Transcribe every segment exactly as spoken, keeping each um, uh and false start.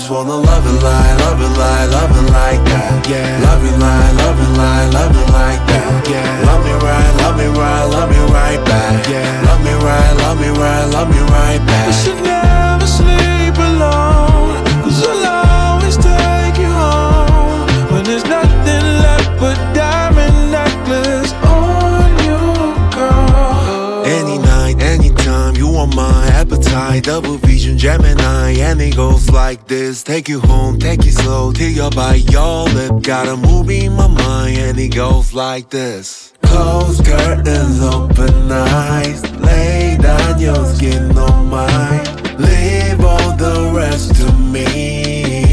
just wanna love it like, love it like, love it like that. Yeah. Love it like, love it like, love it like that. Yeah. Love me right, love me right, love me right back. Yeah. Love me right, love me right, love me right back. You should never sleep alone, 'cause I'll always take you home when there's nothing left but diamond necklace on you, girl. Any night, anytime, you are my appetite. Double vision, Gemini, and it goes like this. Take you home, take it slow, till you bite your lip. Got a movie in my mind, and it goes like this. Close curtains, open eyes, lay down your skin on mine. Leave all the rest to me.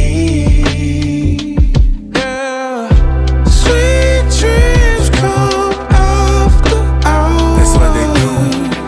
Yeah. Sweet dreams come after hours. That's what they do.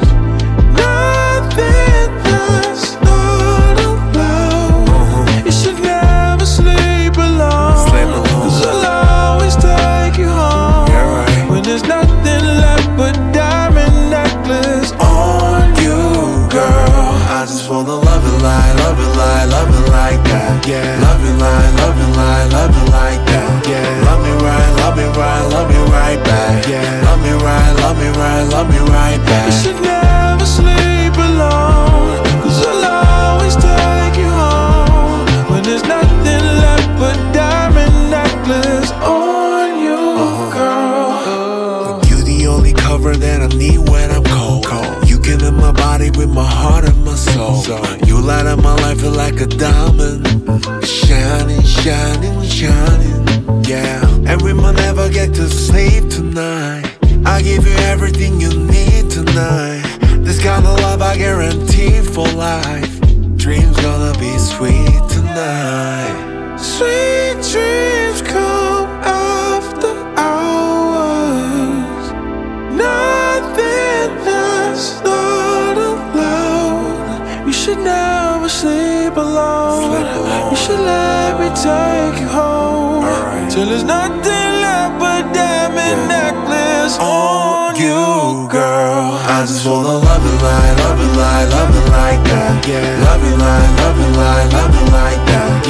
Nothing that's not allowed. Uh-huh. You should never sleep alone, Sleep alone. 'cause I'll always take you home. Yeah, right. When there's nothing left but diamond necklace on you, girl. I just wanna love it like, love it like, love it like that. Yeah. Love it like, love it like, love it like that. Yeah. Love me right, love me right, love me right back. Yeah. Love me right, love me right, love me right back. You should never sleep alone, 'cause I'll always take you home when there's nothing left but diamond necklace on you, girl. You the only cover that I need when I'm cold. You get in my body with my heart and my soul. You light up my life feel like a diamond, shining, shining, shining. Yeah, and we might never get to sleep tonight. I give you everything you need tonight. This kind of love I guarantee for life. Dreams gonna be sweet tonight. Sweet dreams come after hours. Nothing that's not allowed. You should never sleep alone. Sleep alone. You should let me take you home. Alright. Till there's nothing left but diamond Yeah. necklace On on you, you, girl. I just wanna love it like, love it like, love it like that. Yeah. Love it like, love it like, love it like that.